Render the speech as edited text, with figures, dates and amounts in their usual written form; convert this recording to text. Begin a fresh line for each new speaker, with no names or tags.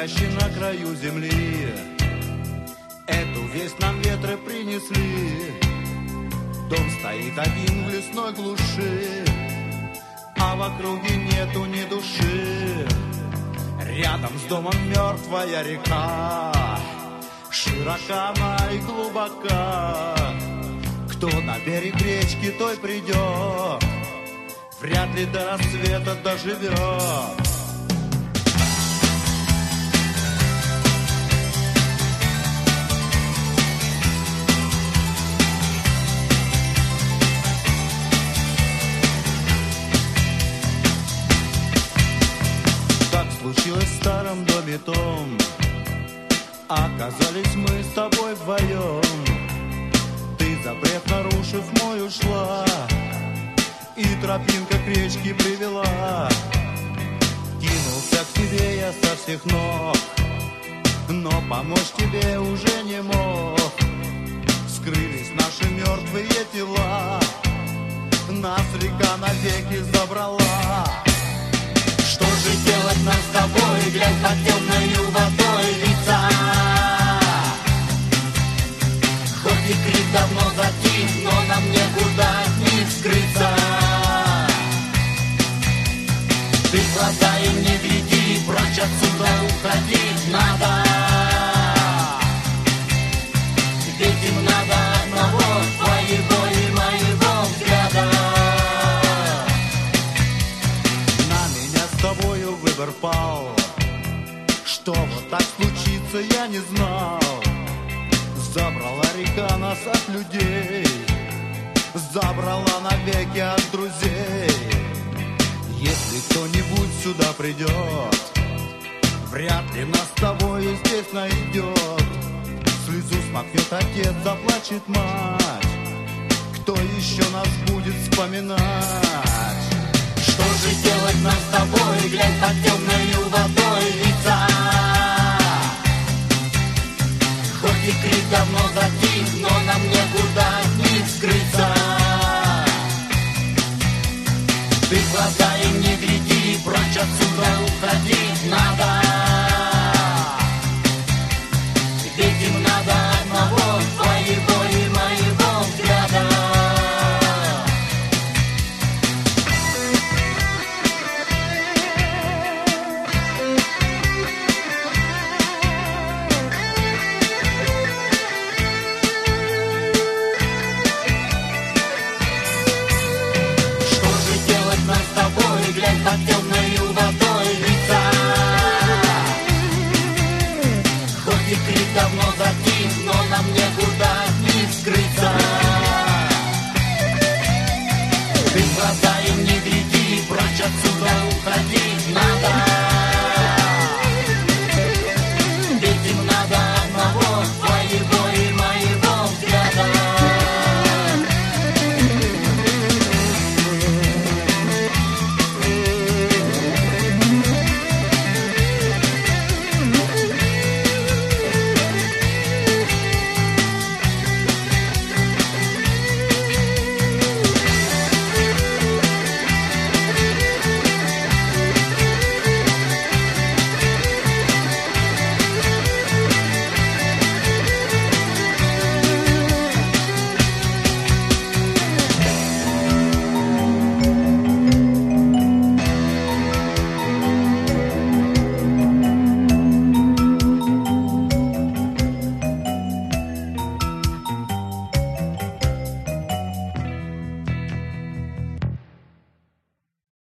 стоящий на краю земли. Эту весть нам ветры принесли. Дом стоит один в лесной глуши, а в округе нету ни души. Рядом с домом мертвая река, широка она и глубока. Кто на берег речки, той придет, вряд ли до рассвета доживет. Случилось в старом доме том, оказались мы с тобой вдвоем. Ты запрет нарушив мой ушла, и тропинка к речке привела. Кинулся к тебе я со всех ног, но помочь тебе уже не мог. Скрылись наши мертвые тела, нас река навеки забрала. Что же делать нам с тобой, глядь под темною водой лица? Хоть и крик давно затих, но нам некуда от них скрыться. Ты глаза им не гляди, прочь отсюда уходить надо. Ведь им надо одного, твоего и моего взгляда. Тобою выбор пал, что вот так случится, я не знал. Забрала река нас от людей, забрала навеки от друзей. Если кто-нибудь сюда придет, вряд ли нас с тобою здесь найдет. Слезу смахнет отец, заплачет мать, кто еще нас будет вспоминать? Что же делать нам с тобой, глядь под темною водой лица? Хоть и крик давно затих, но нам некуда от них скрыться. Ты глаза им не гляди, прочь отсюда уходить надо. Ведь им надо одного, твоего и моего взгляда. Глядь под темною водой лица. Хоть и крик давно затих, но нам некуда от них скрыться. Ты глаза им не гляди, прочь отсюда уходи.